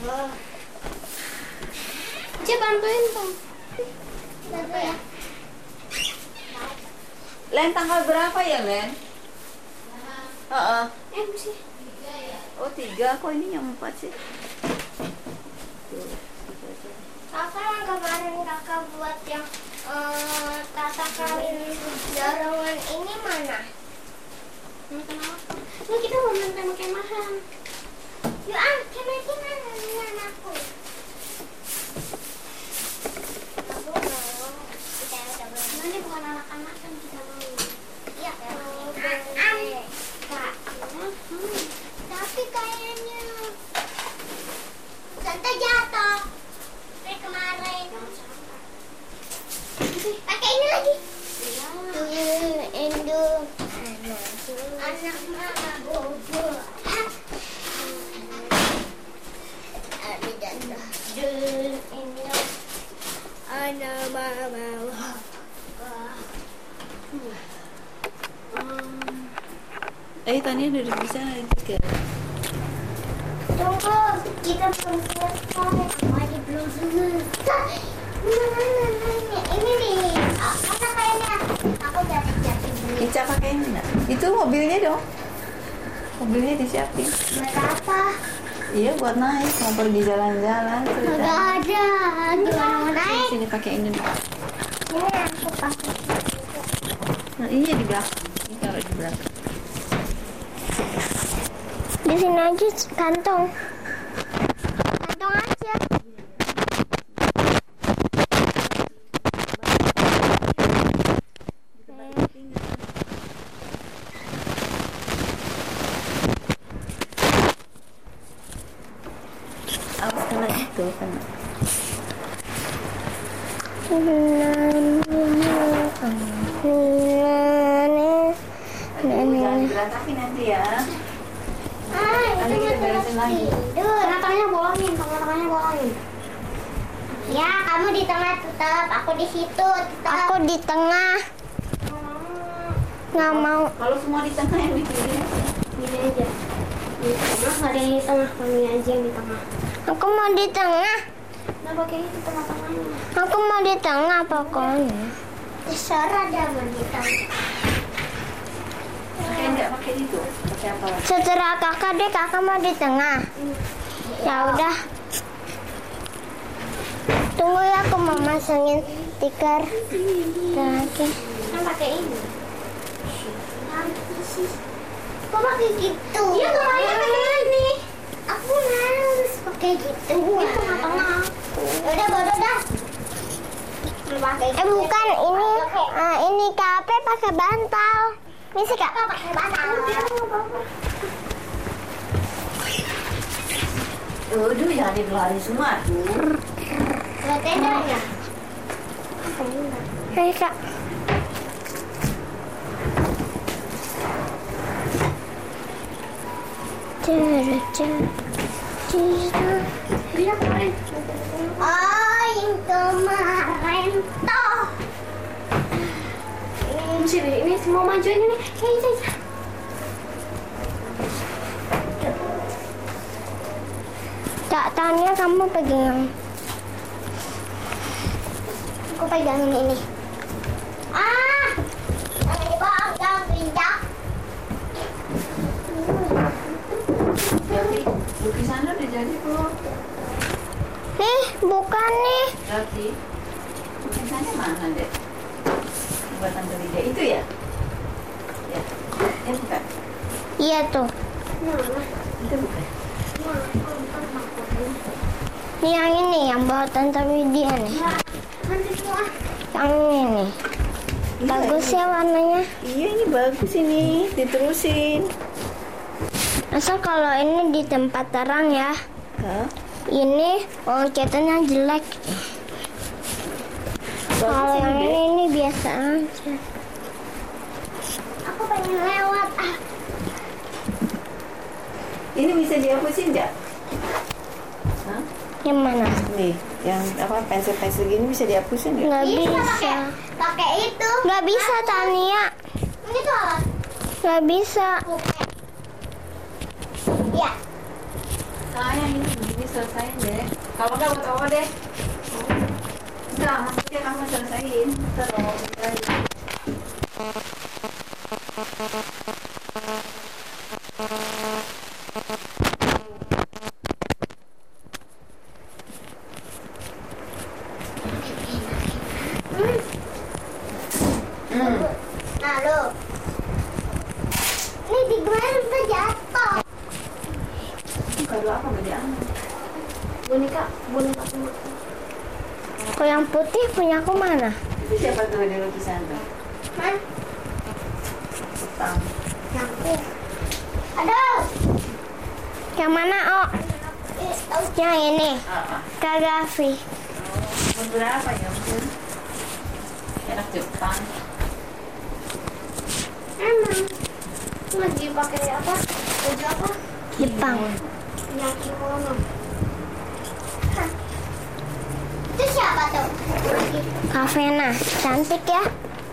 Coba bantuin dong. Bantu ya. Len, tanggal berapa ya, Len? Sih. Oh, 3. Kok ini yang 4 sih? Kakak yang kemarin kakak buat yang tata kawin dorongan ini mana? Kenapa? Ini kita mau main kemahan. Yuk, kemah-kemah dengan aku. Aku mau. Kita udah boleh. Ini bukan anak-anak kan kita mau. Iya, Kak. Tapi kayaknya santai jatuh. Kayak kemarin. Pakai ini lagi. Indo. Anak mama bobo. Ada jatuh. Indo. Anak mama. Tania duduk di sana juga. Tunggu, kita belum selesai. Mari belum selesai. Ini nih, mana kayaknya aku jatuh dulu. Ica pakai ini enggak? Itu mobilnya dong. Mobilnya disiapin. Buat apa? Iya, buat naik, mau pergi jalan-jalan. Enggak ada. Gimana mau naik? Sini pakai ini. Ini aku pakai. Nah, iya di belakang. Ini taruh di belakang. Di sini aja kantong. Kantong aja. Awas kena itu kena. Jangan berantakin nanti ya. Nanti kita beresin lagi. Tengah-tengahnya bolongin, tengah-tengahnya bolongin. Ya, kamu di tengah tetap, aku di situ tetap. Aku di tengah. Nggak mau. Kalau semua di tengah yang bikin Ini aja. Di tengah, nggak ada yang di tengah, kami aja yang di tengah. Aku mau di tengah. Nah, pakai itu tengah-tengahnya. Aku mau di tengah pokoknya. Terserah dah mau di tengah. Pakai enggak pakai itu? Pakai apa lagi? Setelah kakak deh, kakak mau di tengah. Ya udah. Tunggu ya, aku mau masangin stiker. Lagi. Kan pakai ini. Kok pakai gitu? Iya, kayaknya pakai ini. Aku harus pakai gitu. Ini tengah-tengah. Udah, bodoh dah. Bukan ini KP pakai bantal. Misi Kak. Pakai bantal. Aduh, jangan dilari semua tuh. Lihat tendanya. Hai Kak. Bila kemarin. Oh, yang kemarin toh. Ini semua majuin ini. Kak Tania, kamu pegang. Aku pegangin ini. Jangan dibawa, jangan pindah. Jadi, lukisannya udah jadi belum? Nih, bukan nih. Jadi, lukisannya mana deh? Buatan Rida itu ya? Ya, ya bukan? Iya tuh. Itu bukan? Nih yang ini, yang bawa Tante Widya nih. Yang ini nih. Bagus ya warnanya. Iya, ini bagus ini. Diterusin. Asal kalau ini di tempat terang ya. Hah? Ini catanya jelek. Kalau yang ini biasa aja. Aku pengen lewat. Ini bisa dihapusin nggak? Hah? Yang mana? Nih, yang apa pensil-pensil gini bisa dihapusin nggak? Nggak bisa. Pakai itu. Nggak bisa Tania. Ini tuh apa? Nggak bisa. Ya. Sayang ini selesain deh. Kalau nggak buat apa deh? Enggak, maksudnya kamu selesain. Terus Nah, lo. Ini di gimana bisa jatuh? kado apa nggak diambil? Boneka semua. Kok yang putih punya aku mana? Itu siapa tuh di lukisan tuh? Man, Utang. aku. Aduh. Yang mana, Oh? Yang ini. Kak Gavi. Berapa ya mungkin? Enak Jepang. Emang lagi pakai apa? Baju apa? Jepang. Yang kimono. Hah. Itu siapa tuh? Kavena. Cantik ya?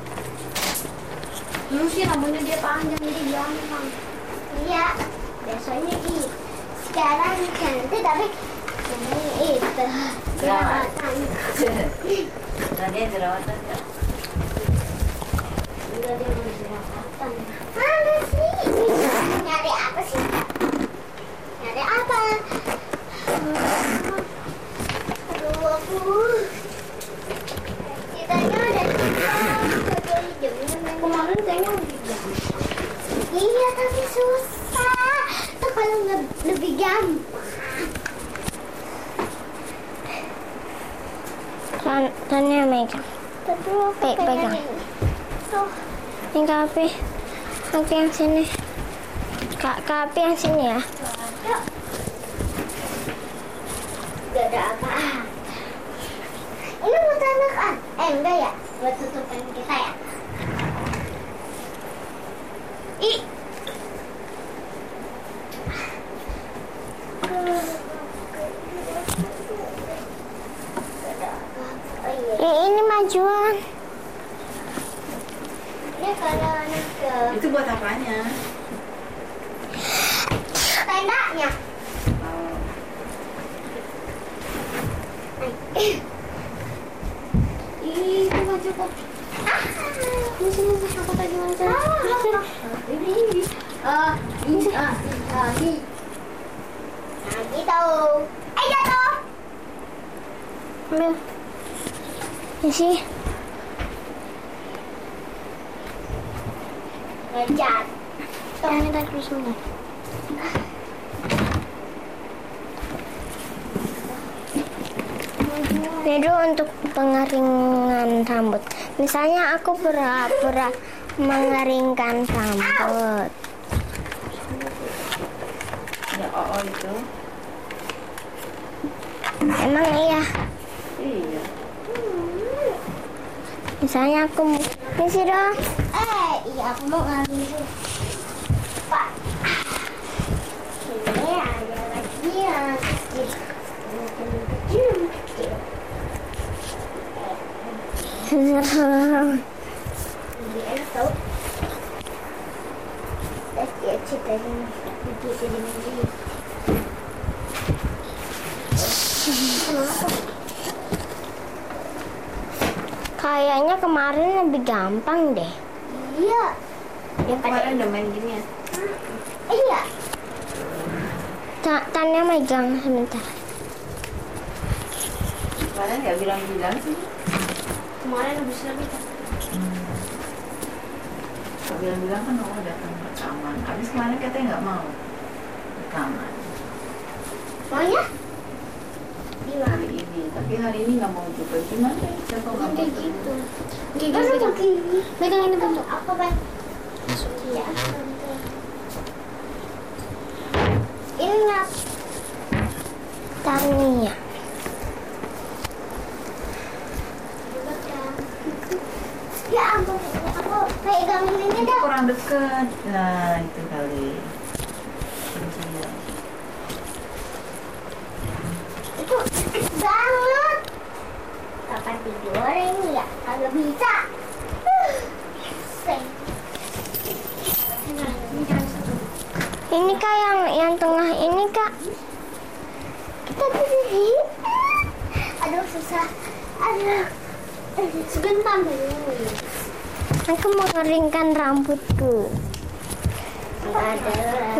Dulu sih rambutnya dia panjang jadi gampang. Iya. Biasanya gitu. Sekarang cantik tapi ini itu. Jerawatan. Tadi ada jerawatan nggak? Udah dia mau jerawatan. Mana sih? Nyari apa sih? Nyari apa? Aduh aku. Kitanya udah kemarin kayaknya udah jam. Iya tapi susah. Tuh kalau nggak lebih gampang. Tanya megang. Aduh, aku Pegang. pengen ini. Tuh. Ini Kak Api. Aku yang sini. Kak Api yang sini ya. Yuk. Gak ada apa. Ini buat anak enggak ya? Buat tutupan kita ya? Ih. Oh, iya. Ini majuan. Ini kalau anak ke Itu buat apanya? tendanya. Oh. Ih, itu baju kok. Ini sini aku tadi mana? Ini. Ini. Nah, gitu. Jatuh. Ambil. Ini sih. Ngejar. Ini tadi sebentar. Itu untuk pengeringan rambut. Misalnya aku pura-pura mengeringkan rambut. Ya itu. Emang iya. Iya. Misalnya aku misi dong. Iya aku mau ngambil. Pak. Ini ada lagi yang kecil. Kecil. Ini enak tau. Dia ceritain begitu dengan dia. Kenapa? Kayaknya kemarin lebih gampang deh. Iya. Kemarin udah main gini ya? Iya. Tanya megang sebentar. Kemarin nggak bilang-bilang sih. Kemarin habis lebih kan. Nggak bilang-bilang kan mau datang rekaman. Habis kemarin katanya nggak mau rekaman. Maunya? Hari ini, tapi hari ini nggak mau juga. Gimana? Siapa nggak mau? Kayak gitu. Kayak gini. Megang ini bentuk apa, Bang? Iya. Ini nggak. Tania. Ya ampun, aku pegangin ini Itu dah. kurang dekat. Nah, itu kali. Kuncinya. Itu deket banget. Kapan tidur ini ya? Kagak bisa. Seng. Ini Kak yang tengah ini Kak. susah. Aduh. Sebentar dulu. Aku mau ngeringkan rambutku. Ada.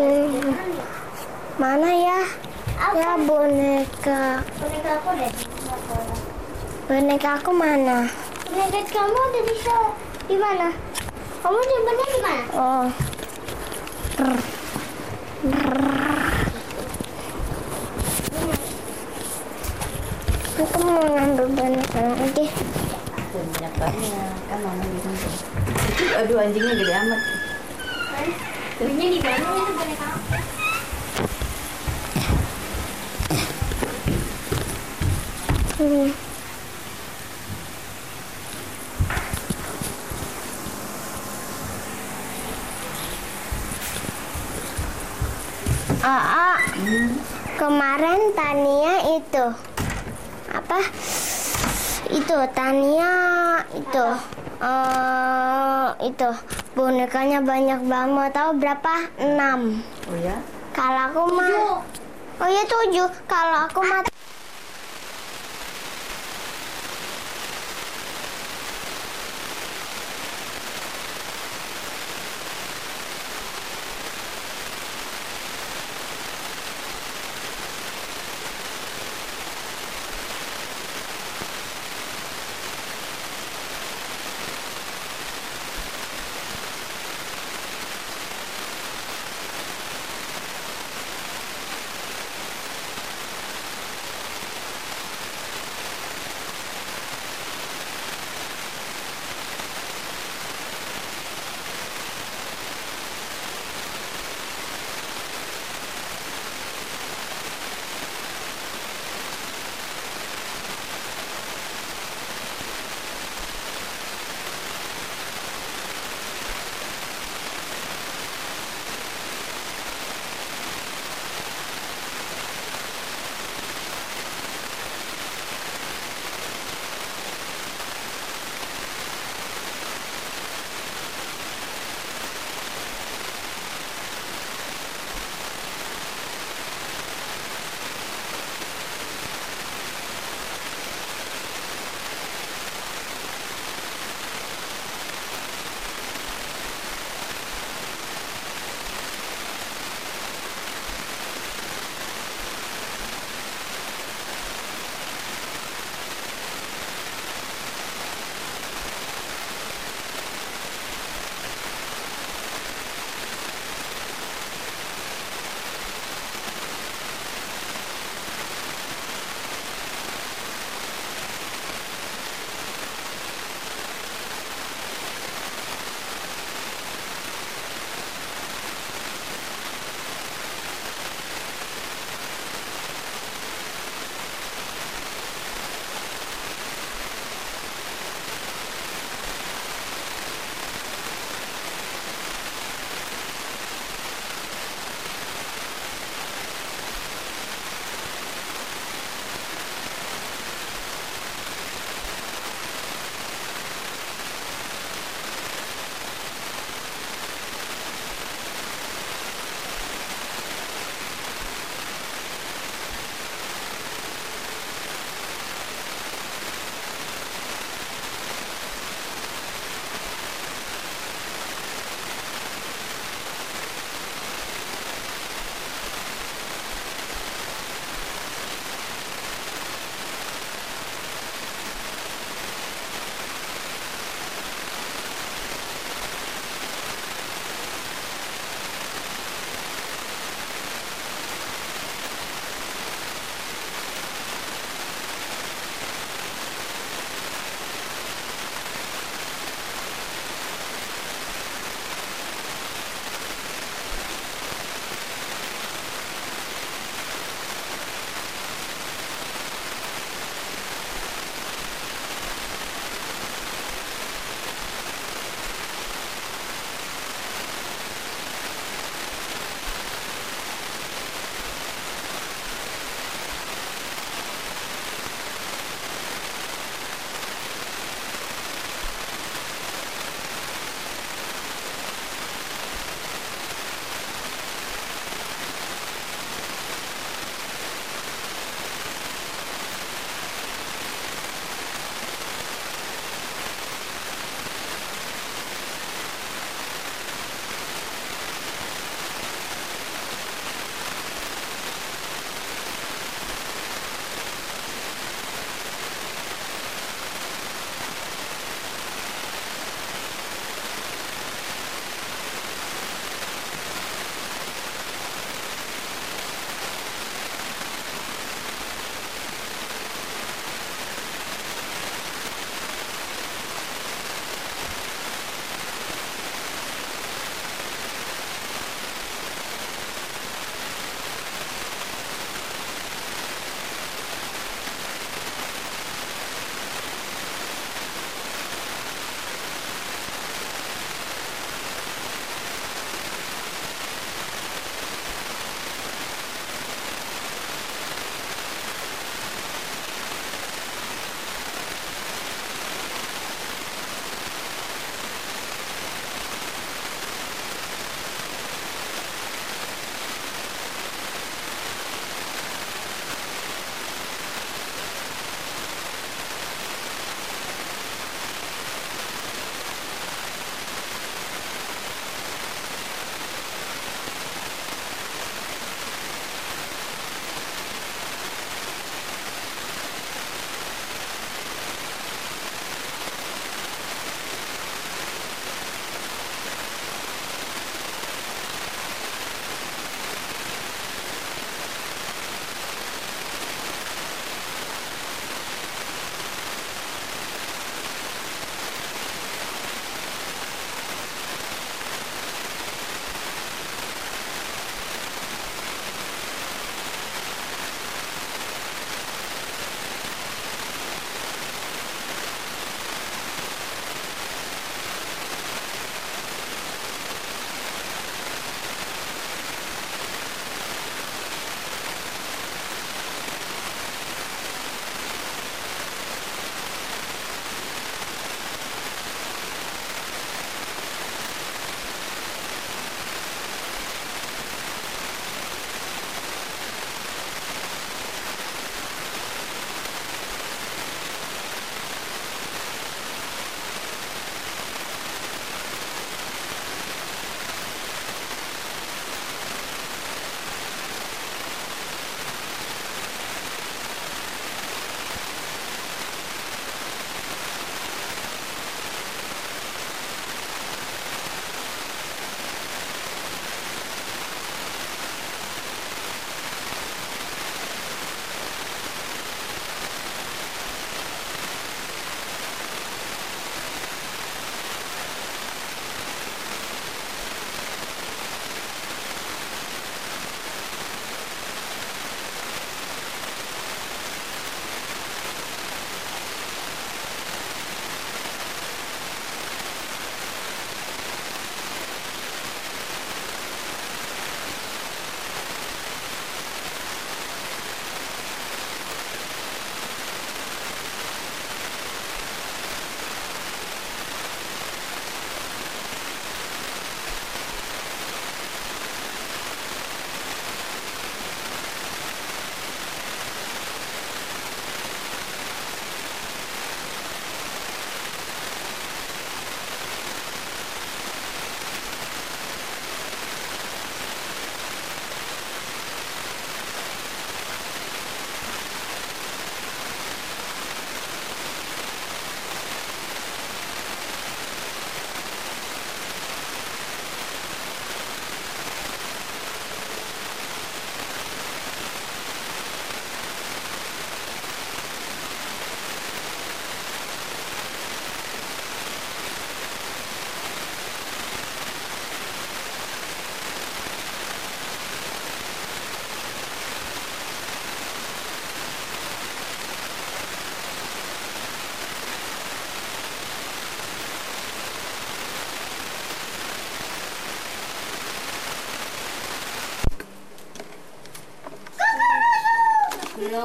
Mana ya? Ya boneka. Boneka aku ada di mana? Boneka aku mana? Boneka kamu ada di mana? Kamu simpannya di mana? Oh. Aku mau ngambil boneka lagi. Tuh, banyak banget. Kan mama bilang tuh. Itu, aduh anjingnya gede amat. Belinya di mana itu boneka aku? Hmm. Kemarin Tania itu apa? Itu Tania itu bonekanya banyak banget. Mau tahu berapa? 6. Oh ya? Kalau aku mah, oh iya 7. Kalau aku mah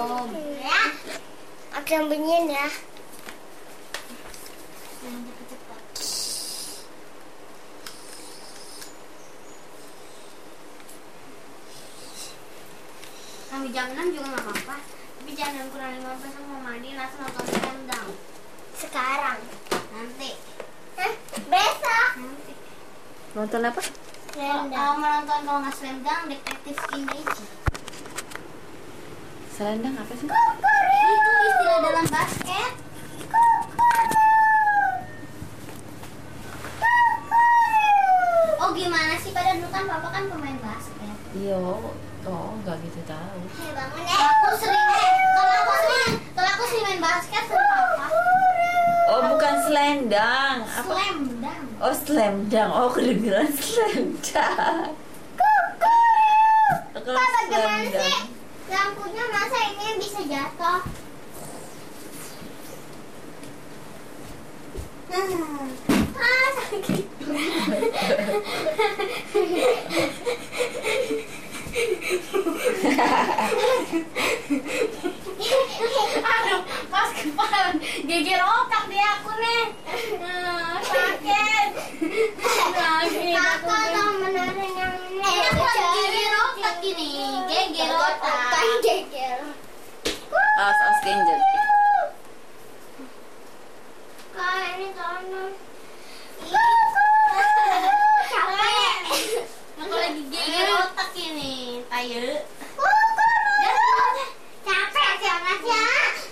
belum. Ya. Aku yang bunyiin ya. Yang cepet-cepet. Kami jam 6 juga nggak apa-apa. Tapi jangan kurang 15 mau mandi langsung nonton Slam Dunk. Sekarang. Nanti. Besok. Nanti. Nonton apa? Kalau mau nonton kalau nggak Slam Dunk, Detektif Kimchi. Selendang apa sih? Itu istilah dalam basket. Oh gimana sih, pada dulu kan papa kan pemain basket. Iya, oh nggak gitu tahu. Bangun ya. Kalau aku sering main basket sama papa. Oh bukan selendang. Apa? Slam Dunk. Oh selendang. Oh kedengeran selendang. Aku Papa gimana selendang. sih? Lampunya masa ini bisa jatuh? Sakit. Aduh, pas kepala geger otak dia aku nih. Sakit. Sakit aku. Kakak dong benerin yang ini. Aku lagi geger otak gini. Geger otak. Geger. Awas danger. Kak ini tolong. Capek. Aku lagi geger otak ini. Tayo. Capek jangan ya.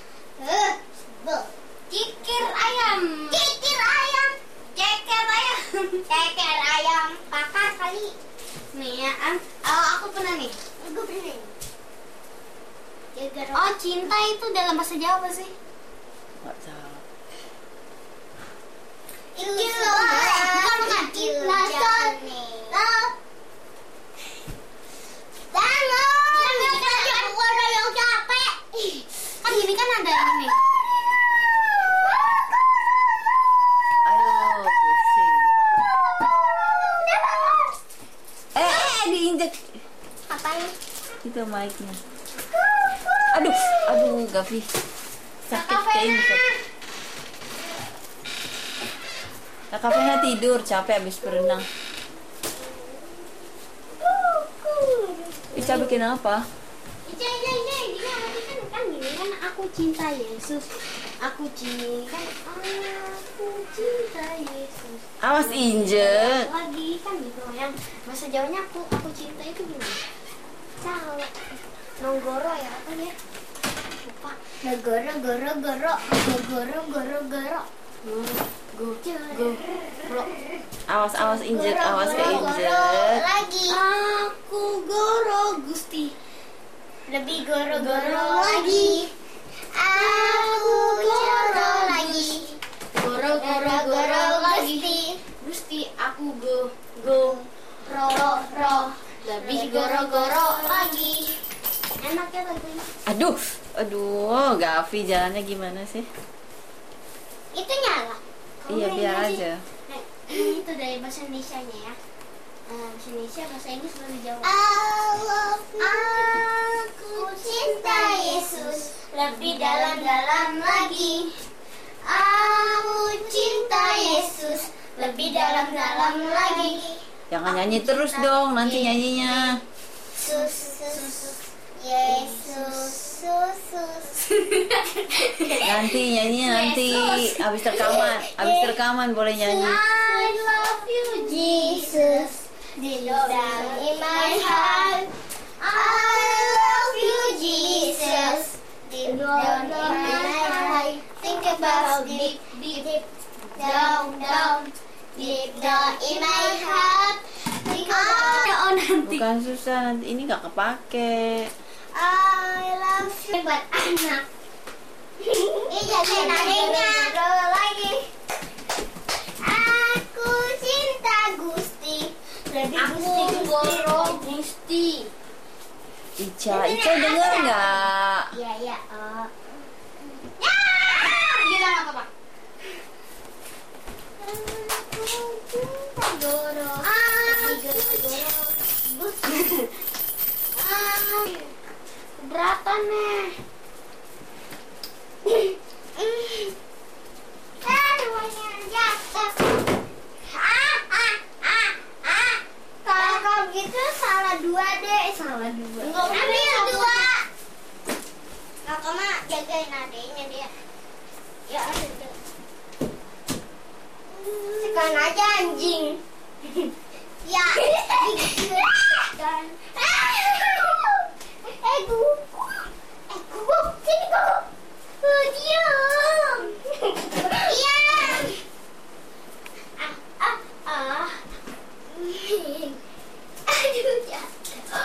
Kikir ayam. Kikir ayam. Ceker ayam. Ceker ayam. Kakak kali. Nih ya, aku pernah nih. Gue beli. Geger. Oh, cinta itu dalam bahasa Jawa sih. Nggak tahu. Bukan. Kan gini kan ada ini. Aduh pusing. Diinjek. Apaan? Itu mic-nya. Aduh Gavi. Sakit kayak ini. Kakak Fena tidur, capek habis berenang. Ica bikin apa? Gini kan gini kan aku cinta Yesus. Aku cinta Yesus. Awas injek. Lagi kan gitu yang bahasa Jawanya aku cinta itu gimana? Tahu. Nonggoro ya apa ya? Lupa. Goro. Go. Awas injek, awas ke injek. Lagi. Aku goro Gusti. Lebih goro lagi. Aku goro lagi. Goro lagi. Gusti aku go ro. Lebih goro lagi. Enak ya lagunya. Aduh, Gavi jalannya gimana sih? Itu nyala. Iya biar aja. Ini itu dari bahasa Indonesia-nya ya. Bahasa Indonesia, bahasa Inggris, bahasa Jawa. Aku cinta Yesus lebih dalam-dalam lagi. Aku cinta Yesus lebih dalam-dalam lagi. Jangan nyanyi terus dong, nanti nyanyinya. Yesus. Nanti nyanyinya nanti habis rekaman boleh nyanyi. I love you, Jesus. Deep down in my heart. I love you, Jesus. Deep down in my heart. Think about deep down in my heart. Think about nanti. Bukan susah, nanti ini gak kepake. I love you. Buat anak. Ini jadi nadanya. Lagi. Aku cinta Gusti. Aku goro Gusti. Ica denger nggak? Iya. Gila nggak apa-apa. Aku cinta Goro. Gusti. Keberatan nih. jagain adiknya dia. Ya ada. Sekarang aja anjing. Ya. Dan. Guguk, sini guguk. Diam. Diam. Aduh, jatuh.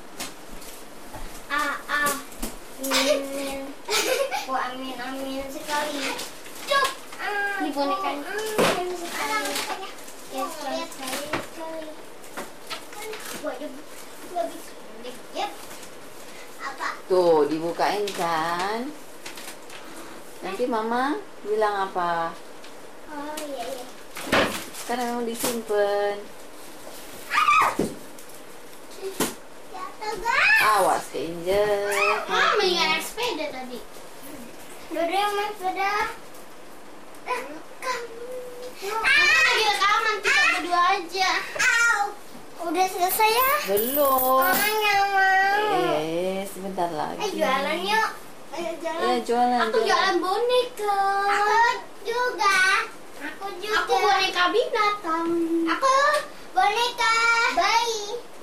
Amin. Oh, amin, amin sekali. Cuk. Ini bonekanya. Amin sekali. Ya, sekali. Waduh, lebih pendek. Yep. Apa? Tuh, dibukain kan? Nanti mama bilang apa? Oh, iya. Karena mau disimpan. Jatuh, guys. Awas keinjek. Mama yang naik sepeda tadi. Dodo yang main sepeda. Lagi rekaman kita berdua aja. Udah selesai ya? Belum. Mama nggak mau. Sebentar lagi. Jualan yuk. Ayo jalan. Ya, jualan. Aku jualan boneka. Aku juga. Aku boneka binatang. Aku boneka bayi.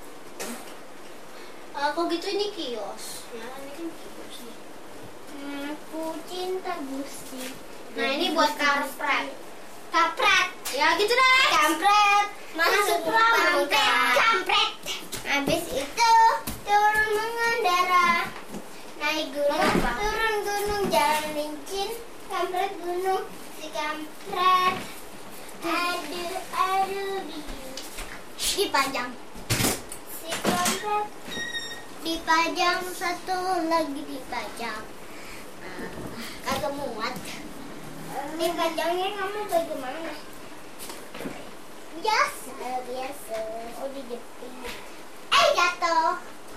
Aku gitu ini kios. Ya, ini kan kios nih. Aku cinta Gusti. Nah, ini buat kampret. Kampret. Ya gitu deh. Kampret. Masuk kampret. Habis itu turun mengendara. Naik gunung, turun gunung, jalan licin. Kampret gunung, si kampret. Aduh, dipajang. Si kampret dipajang, satu lagi dipajang. Kagak muat. Dipajangnya kamu bagaimana? Biasa. Oh, dijepit. Jatuh.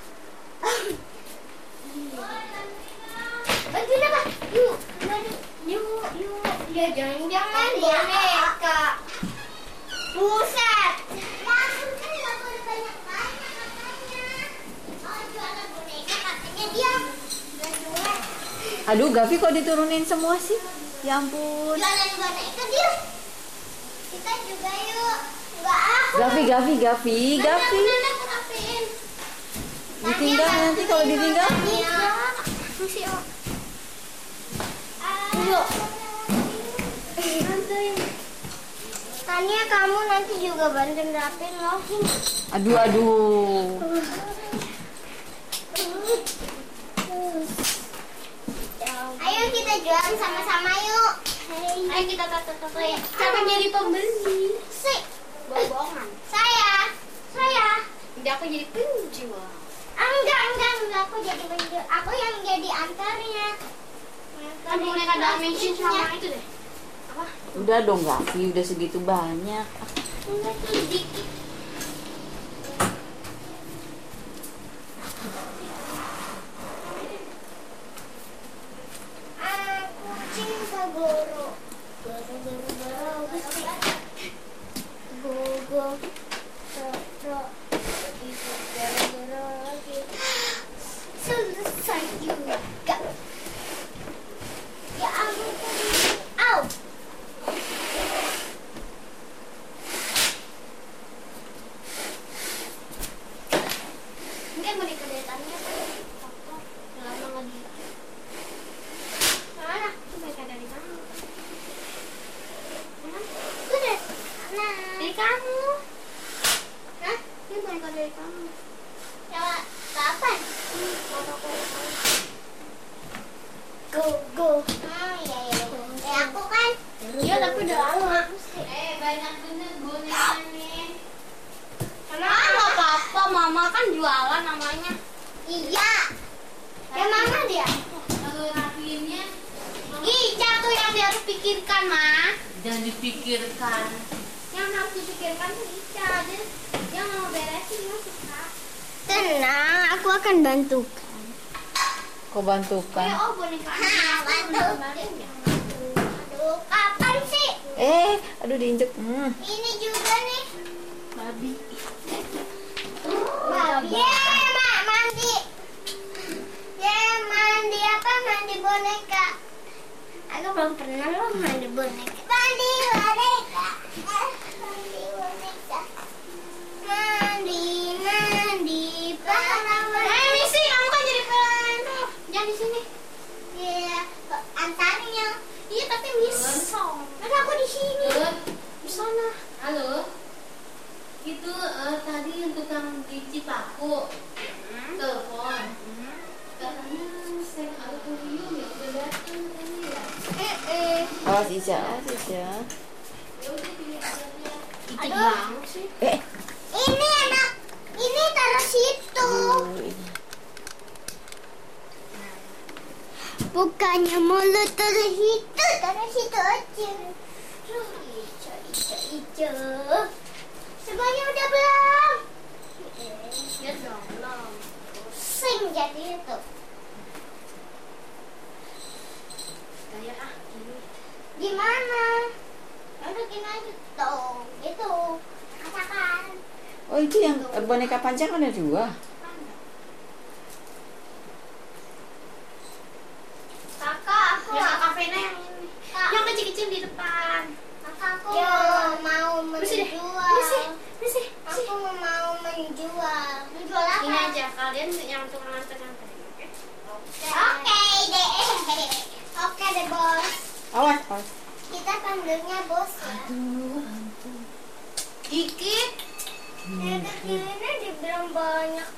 Bantuin apa? Yuk. Ya jangan boneka. Buset. Langsung kan nggak boleh banyak makanya. Oh, jualan boneka katanya dia. Nggak jual. Aduh, Gavi kok diturunin semua sih? Ya ampun. Jualan boneka dia. Kita juga yuk. Enggak aku. Gavi. Nanti aku rapiin. Ditinggal nanti kalau ditinggal. Iya. Masih Yuk. Tania, kamu nanti juga bantuin rapin loh. Aduh. Ayo kita jualan sama-sama yuk. Ayo kita tato-tato ya. Siapa jadi pembeli? Bohongan. Saya. Udah aku jadi penjual. Enggak. Aku jadi penjual. Aku yang jadi antarnya. Kan boneka dimension sama itu deh. Apa? Udah dong Gavi, udah segitu banyak. Enggak tuh dikit. Aku cinta Goro. Go. Selesai juga. Ya ampun. Au. Mungkin boneka dari Tania foto lama lagi. Mana? Boneka dari mana? Udah. Dari kamu. Hah? Ini boneka dari kamu. Ya, kapan? Foto. Go. Iya. Aku kan. Iya, tapi udah lama. Banyak bener bonekanya. Kenapa apa-apa? Mama kan jualan namanya. Iya. Ya mama dia. Kalau rapiinnya Ica tuh yang dia harus pikirkan, Ma. jangan dipikirkan. Yang harus dipikirkan tuh Ica. Dia mau beresin masuk, Kak. Tenang, aku akan bantu. Kok bantukan? Boneka. Bantu. Aduh, kapan sih? Aduh diinjek. Ini juga nih. Babi. Mak, mandi. Mandi apa? mandi boneka. Aku belum pernah loh mandi boneka. Mandi boneka. Mandi boneka. Mandi para boneka. Misi, kamu kan jadi pelantau. Jangan di sini. Iya, antaranya. Iya, tapi Miss. Kan aku di sini. Di sana. Halo. Itu tadi yang tukang di Cipaku. Telepon. Katanya saya auditorium ya udah datang ini ya. Awas Ica, awas Ica. Ya udah pilih aja. Aduh. Banget sih. Ini enak. Ini taruh situ. Bukannya mulut taruh situ aja. Ijo. Semuanya udah belum? Ya dong, belum. Pusing jadi itu. Kayak gini. Gimana? Udah gini aja tuh, gitu. Katakan. Oh itu yang boneka panjang ada 2. Kakak, aku Ya Kak Vena yang ini. Kak. Yang kecil-kecil di depan. Kakak, aku mau Bersih deh. menjual. Bersih. Aku mau menjual. Menjual apa? Ini aja kalian yang tukang nganter-nganter. Oke deh. Oke deh bos. Awas, awas. Kita panggilnya bos ya. Iki. Ya kecilnya dibilang banyak.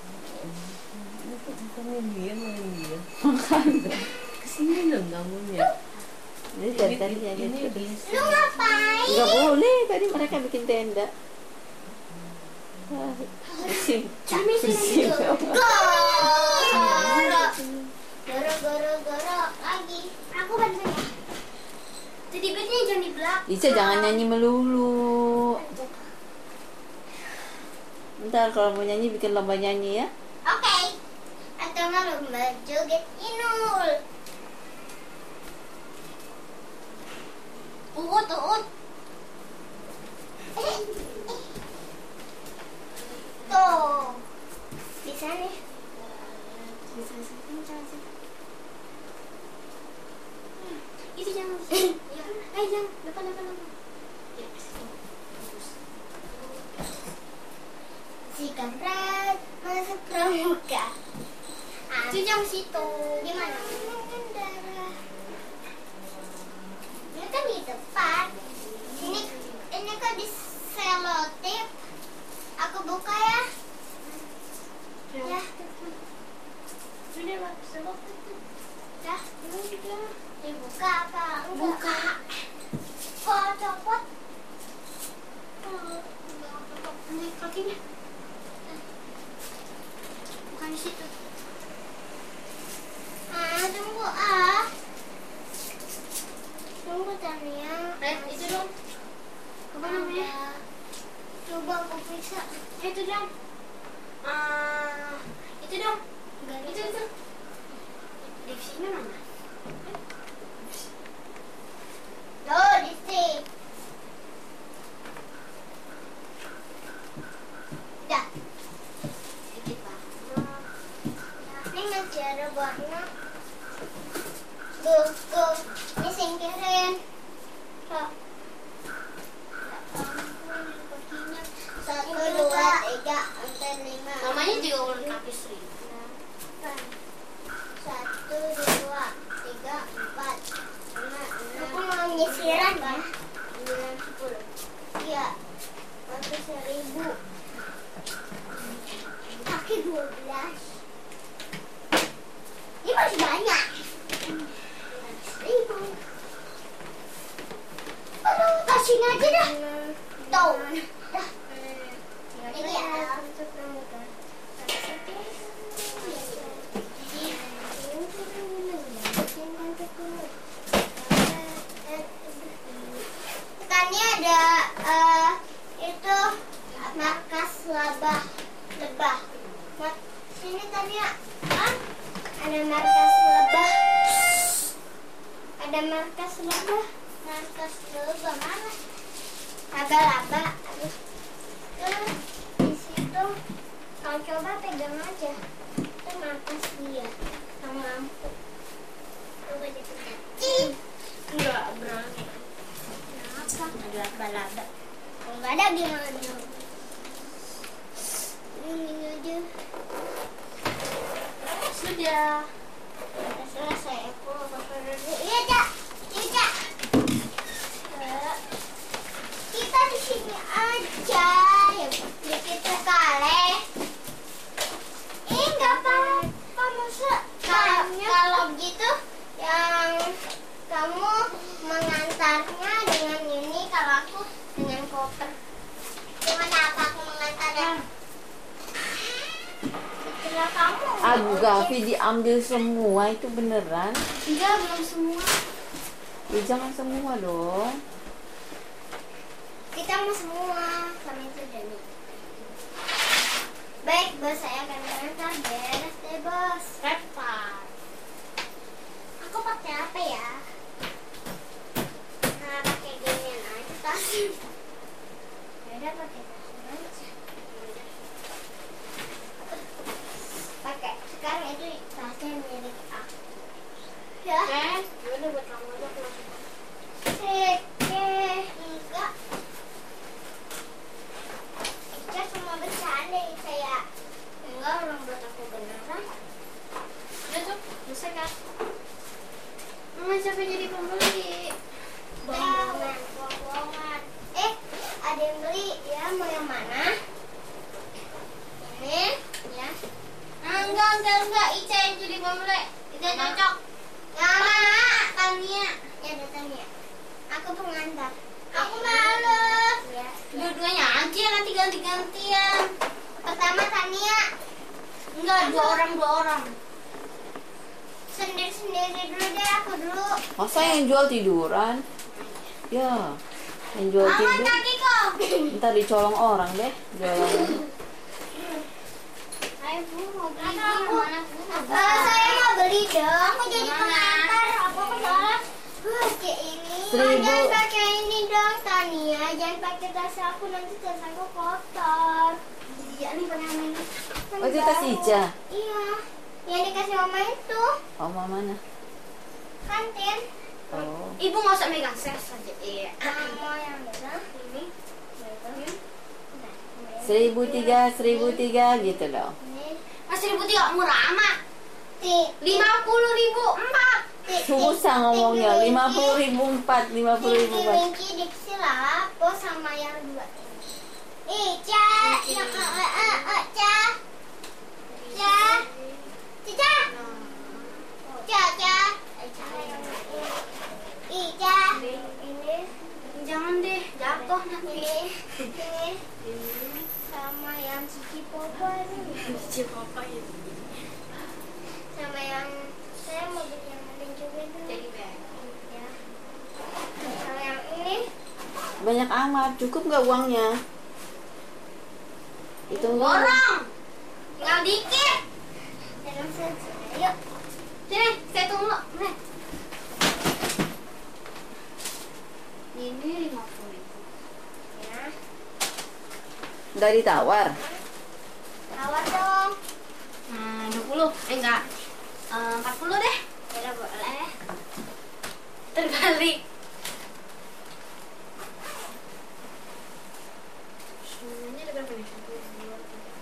Kesini dong kamunya. Ini dari tadi ya gitu. Lu ngapain? Enggak boleh, tadi mereka bikin tenda. Pusing. Pusing. Goro lagi. Aku bantuin ya. Jadi bednya jangan di belakang. Ica jangan nyanyi melulu. Ntar kalau mau nyanyi bikin lomba nyanyi ya. Oke. Atau nggak lomba joget Inul. Uut. Tuh. Bisa nih. Bisa. Itu jangan. Ya. Jangan. Depan. Ya, Si kampret masuk pramuka. Itu yang situ. Di mana? Ini kan di depan. Ini kan di selotip. Aku buka ya. Ya. Sudah lah, selesai. Ya. Dibuka apa? Buka. Kok copot? Ini kakinya. Bukan di situ. Tunggu Tunggu Tania. Itu dong. Apa namanya? Coba aku periksa. Itu dong. Itu dong. Enggak Itu. Divisinya mana? Loh, di sini. Dah. Dikit lah. Ini masih ada banyak. Go. Ini singkirin. Kak. Ya ampun, kakinya. 1, 2, 3, 4, 5. Namanya juga ulang kaki Sri. 1, 2, 3, 4, 5, 6. Aku mau nyisiran ya. 9, 10. Iya. Sampai 1000. Kaki 12. Ini masih banyak. 1000. Aduh, kasihin aja dah. Tuh. Dah. Ini ya. Ikannya ada itu markas lebah. Sini Tania. Ada markas lebah. Markas lebah mana? Ada laba. Di situ. Kau coba pegang aja. Itu markas dia. Sama lampu. laba-laba. Kalau nggak ada gimana? Ini aja. Sudah. Udah selesai. Aku mau pakai dulu. Iya, Cak. Iya, Cak. Kita di sini aja. Ya, dikit sekali. Nggak apa-apa, masa kalau gitu yang kamu mengantarnya dengan ini, kalau aku dengan koper. Gimana apa aku mengantarnya? Itulah kamu. Aduh, Gavi diambil semua itu beneran? Enggak, belum semua. Ya jangan semua dong. Kita mau semua. Kami itu Dani. Baik, bos, saya akan mengantar. Beres deh, bos. Repot. Aku pakai apa ya? Nah, pakai ginian aja tas. Yaudah, pakai tas aja. Pakai. Sekarang itu tasnya milik aku. Ya. Gimana buat kamu aja aku langsung. Enggak. Ica cuma bercanda Ica ya. Enggak, orang buat aku beneran. Udah tuh, selesai kan? Mama siapa jadi pembeli? Bohongan. Ada yang beli ya, mau yang mana? Ini ya. Enggak, Ica yang jadi pembeli. Ica cocok. Yang mana? Tania. Ya, datang ya. Aku pengantar. Aku males. Ya. Dua-duanya aja, nanti ganti-gantian. Pertama Tania. Enggak, dua orang. Sendiri-sendiri dulu deh, aku dulu. Masa yang jual tiduran? Ya, yang jual Aman tidur. kakiku. Ntar dicolong orang deh jualan. Ayo Bu, mau beli Aku. mana Bu? Saya mau beli dong. Aku jadi Mana? pengantar. Aku kenalan. Pakai ini. 1000. Jangan pakai ini dong, Tania. Jangan pakai tas aku, nanti tas aku kotor. Iya nih pakai ini. Oh, itu tas Ica? Iya. Yang dikasih mama itu. Oma mana? Kantin. Oh. Ibu nggak usah megang, saya saja. Iya. Mau yang mana? Ini. Nah, 1003 gitu loh. ini. Mas 1.003 murah amat. 50.000 4. Susah ngomongnya. 50.000 4, 50.000 4. Winky Dixie Lalapo sama yang dua ini. Ica, yang Ca. Ica. Ini. Jangan deh, jatuh nanti. Ini sama yang Cici Popo ini. Cici papa itu. Sama yang saya mau beli yang mana juga dulu. Jadi bag. Ya. Sama yang ini. Banyak amat. Cukup nggak uangnya? Hitung dulu. Borong. Tinggal dikit. Dalam saja. Yuk. Sini, saya tunggu. Nih. Ini 50.000. Ya. Nggak ditawar. Tawar dong. 20. Enggak. 40 deh. Tidak boleh. Terbalik. Semuanya ada berapa nih? 1, 2, 3.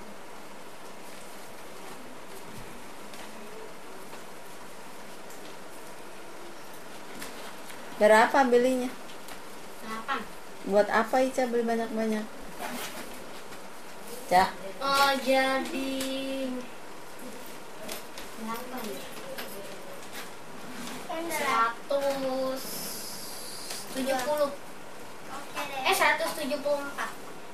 Berapa belinya? 8. Buat apa Ica beli banyak-banyak? Cak. Oh, jadi berapa ya? Kan 170. Oke deh. 174.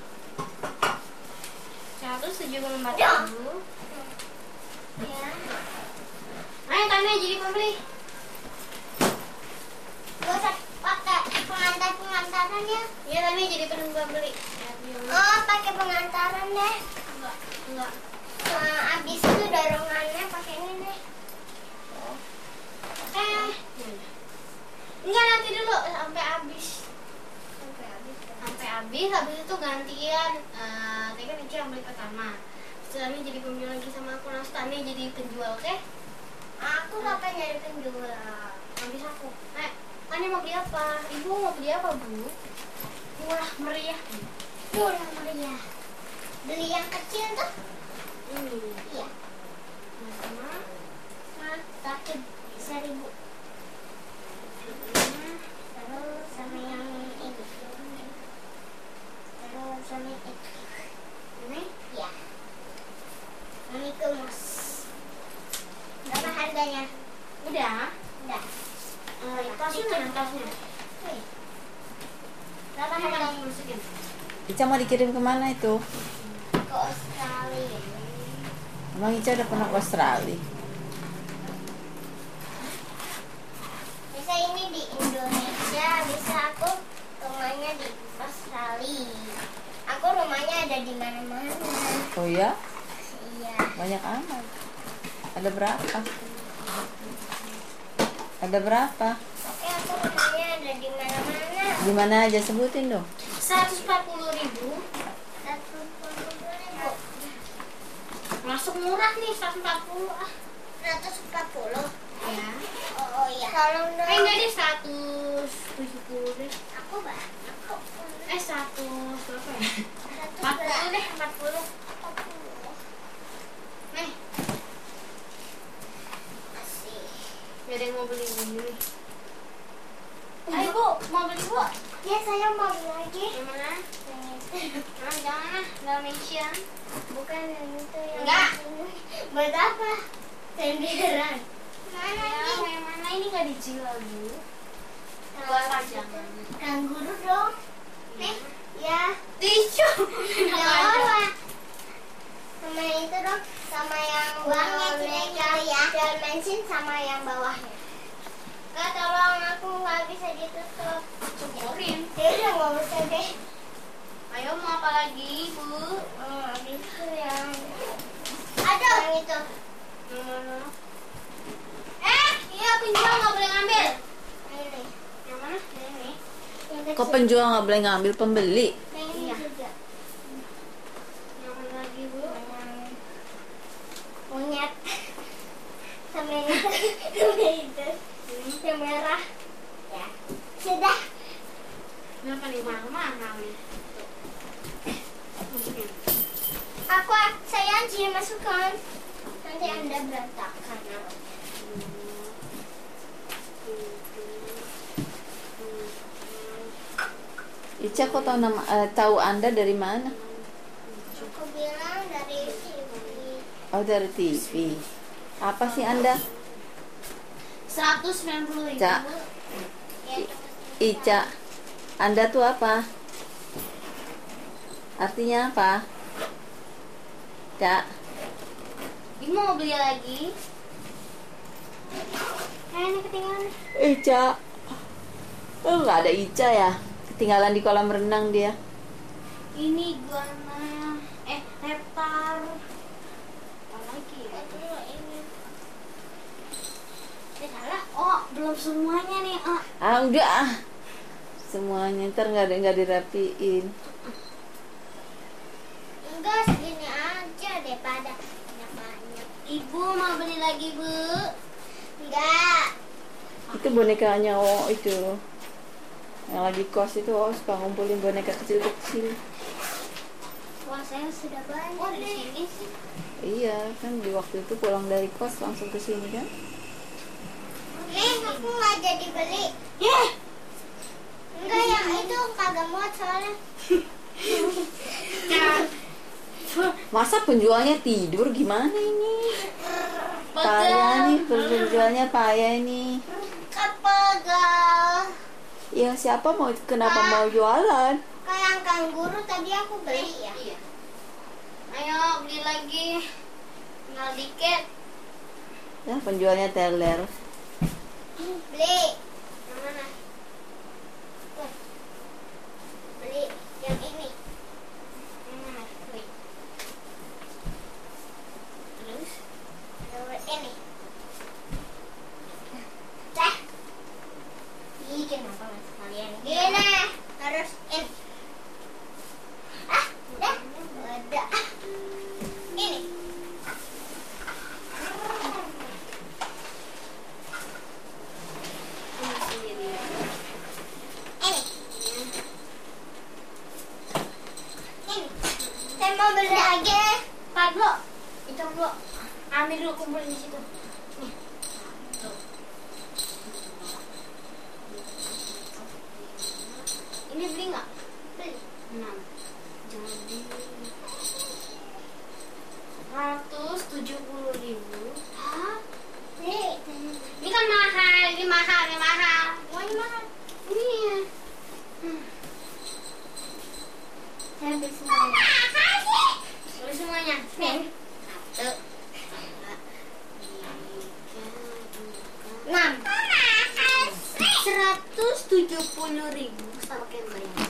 174 Ya. ribu. Ya. Ayo Tania jadi pembeli. Gak usah pakai pengantaran-pengantarannya. Iya Tania jadi pembeli. Oh, pakai pengantaran deh. Enggak. Abis itu dorongannya pakai ini deh. Enggak, nanti dulu sampai habis. Sampai habis. Habis itu gantian. Tadi kan Ica yang beli pertama. Tania jadi pembeli lagi sama aku. Nah, Tania jadi penjual, oke? Aku kapan jadi penjual? Habis aku. Tania mau beli apa? Ibu mau beli apa, Bu? Murah meriah. Murah meriah. Beli yang kecil tuh? Ini. Iya. Sama. Tapi 1.000. Terus sama yang ini. Terus sama itu. Ini? Iya. Ini kemas. Berapa harganya? Udah. Udah. Tasnya mana tasnya? Nih. Berapa Ini mana harganya? masukin? Ica mau dikirim kemana itu? Ke Australia. Emang Ica udah pernah ke Australia? Bisa ini di Indonesia, bisa aku rumahnya di Australia. Aku rumahnya ada di mana-mana. Oh ya? Iya. Banyak amat. Ada berapa? Ada berapa? Oke, aku rumahnya ada di mana-mana. Di mana aja sebutin dong. 140.000. 140.000. Masuk murah nih 140 ah. 140. Ya. Oh iya. Tolong dong. Enggak deh 170 deh. Aku banyak. 100 berapa ya? 40 deh 40. Nih, Masih. gak ada yang mau beli ini nih. Ayo Bu, mau beli Bu? Ya, saya mau beli lagi. Yang mana? Yang itu. Jangan lah, Dalmatian. Bukan yang itu yang Enggak. ini. Buat apa? Sendiran. Mana Ya, ini? yang mana ini gak dijual Bu? Buat pajangan. Kangguru dong. Nih, ya. Tisu. Ya Allah. Sama itu dong, sama yang bawahnya boneka ya. Dimension sama yang bawahnya. Kak, tolong aku nggak bisa ditutup. Syukurin. Ya udah nggak usah deh. Ayo mau apa lagi Bu? Habis itu yang ada yang itu. Yang mana? Iya penjual nggak boleh ngambil. Ini. Yang mana? Yang ini. Yang kecil. Kok penjual nggak boleh ngambil pembeli? Yang ini Iya. juga. Yang mana lagi Bu? Yang monyet. Sama yang itu. Sama itu. Yang merah. Ya. Sudah. Berapa nih mahal nih? Saya aja masukkan. Nanti Anda berantakan. Ica kok tahu Anda dari mana? Aku bilang dari TV. Oh, dari TV. Apa sih Anda? 190.000 Cak. Bu. Ya, Ica, Anda tuh apa? Artinya apa? Cak, Ibu mau beli lagi? Ini ketinggalan. Ica. Oh, nggak ada Ica ya? Ketinggalan di kolam renang dia. Ini iguana. Reptar. Apa lagi ya? ini. Salah. Oh, belum semuanya nih. Oh. Ah, udah ah. Semuanya ntar nggak dirapiin. Enggak, segini aja daripada banyak-banyak. Ibu mau beli lagi Bu? Enggak. Itu bonekanya itu. Yang lagi kos itu suka ngumpulin boneka kecil-kecil. Wah, saya sudah banyak. Oh, di sini sih. Iya, kan di waktu itu pulang dari kos langsung ke sini kan? Aku nggak jadi beli. Enggak, yang itu kagak muat soalnya. Masa penjualnya tidur gimana ini? Payah nih, penjualnya payah ini. Kepegal. Ya siapa kenapa mau jualan? Kayak yang kangguru tadi aku beli ya. Iya. Ayo beli lagi. Tinggal dikit. Ya penjualnya teler. Beli. Yang mana? Tuh. Beli yang ini. Yang mana? Beli. Terus? Nomor ini. Dah. Ih, kenapa mas kalian gini? Harus ini. Dah. Udah. Ini. Ini sendiri. Ini. lagi. Pak dulu, hitung dulu. Ambil dulu, kumpulin di situ. Nih. Tuh. Ini beli nggak? Beli. 6. Jadi 170.000. Hah? Beli. Ini kan mahal, ini mahal, ini mahal. Oh, ini mahal. Iya. Saya ambil semuanya. Beli semuanya. Nih. 1, 2, 3, 4, 6. 170.000 sama kayak bayar.